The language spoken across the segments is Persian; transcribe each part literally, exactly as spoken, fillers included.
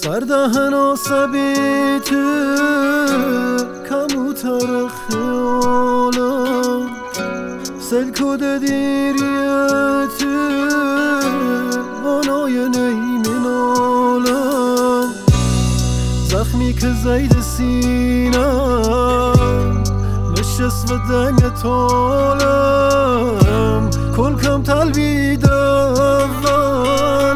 بردهن عصبیت کموتر خیالم سلکود دیریت بانای نیمینالم زخمی که زید سینم نشست و دنگ طالم کل کم تلوید اول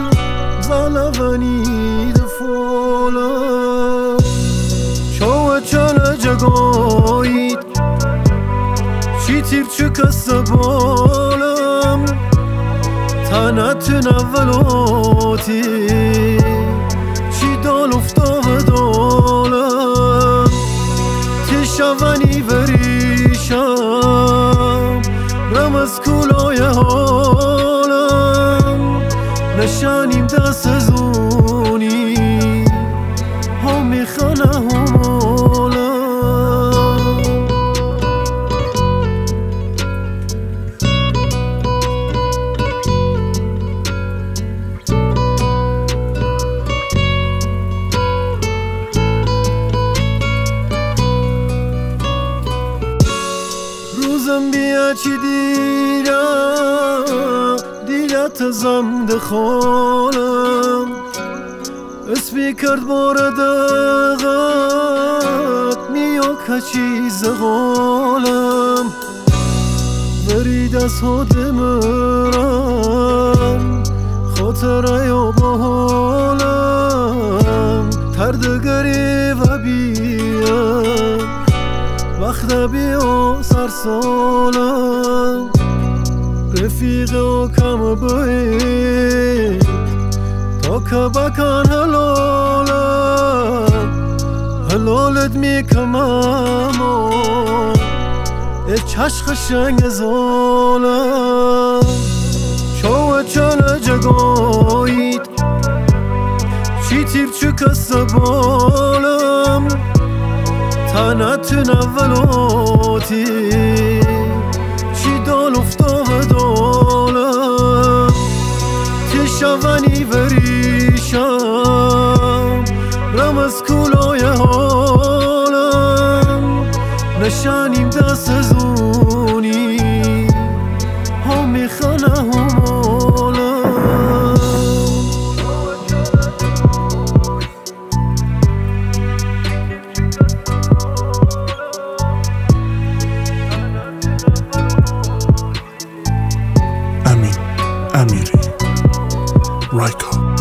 زلونی دفالم چاو چل جگایید چی تیر چه کس بالم تنت نولاتی چی دال افتاو دالم تشونی وریشم رم از کولای حالم نشانیم دست زونی هم میخانه همالم روزم بیا چی دیرم دیلت زمد خالم اسمی کرد بارد اغت میا کچی زغالم برید از حد مرم خاطره یا بحالم تردگری و بیم وقت بیا سرسالم رفیق و کم باید تا که بکن حلالم حلالت میکم اما ای چشق شنگ زالم چاو چل جگایید چی تیر چه کس بالم تنت نولاتی چی دال افتاو دالم تشونی وریشم رم از کولای حالم نشانیم دست زونی هم میخانه همالم Amin Amiri Raika